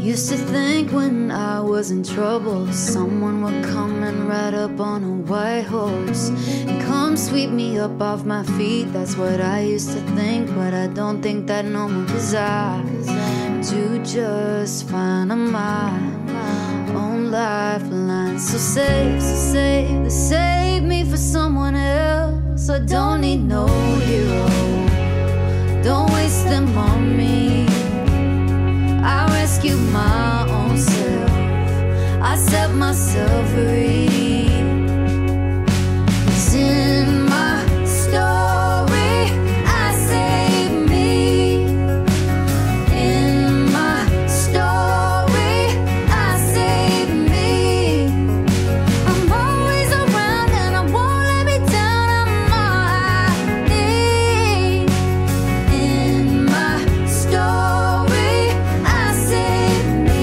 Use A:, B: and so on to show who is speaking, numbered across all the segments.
A: Used to think when I was in trouble, someone would come and ride up on a white horse and come sweep me up off my feet. That's what I used to think, but I don't think that no more, 'cause I do just fine on my own lifeline. So save me for someone else. I don't need no hero, don't waste them on me. I rescue my own self, I set myself free. 'Cause in my story, I save me. In my story, I save me. I'm always around and I won't let me down on my knees. In my story, I save me.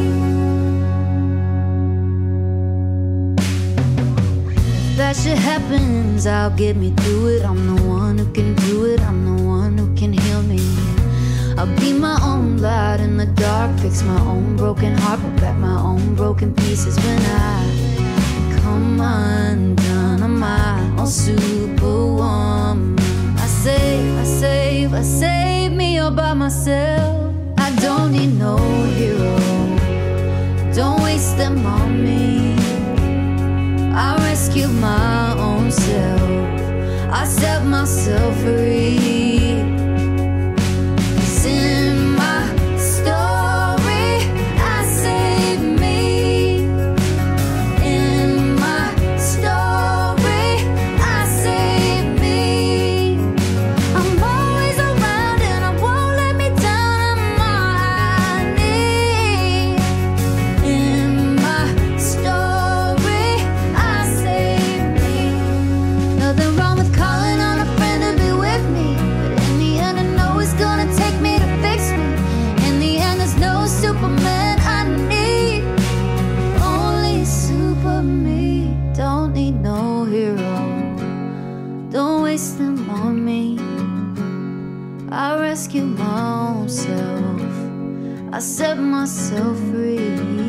A: If that shit happens, I'll get me through it. I'm the one who can do it, I'm the one who can heal me. I'll be my own light in the dark, fix my own broken heart, put back my own broken pieces. When I come undone, I'm my own superwoman. I save me all by myself. I don't need no hero, don't waste them on me. I rescue my own self, I set myself free. 'Cause in my story, I save me. In my story, I save me. I'm always around and I won't let me down on my knees. In my story, I save me. Nothing wrong with calling on a friend to be with me, but in the end I know it's gonna take me to fix me. In the end there's no Superman I need, only super me. Don't need no hero, don't waste them on me. I rescue my own self, I set myself free.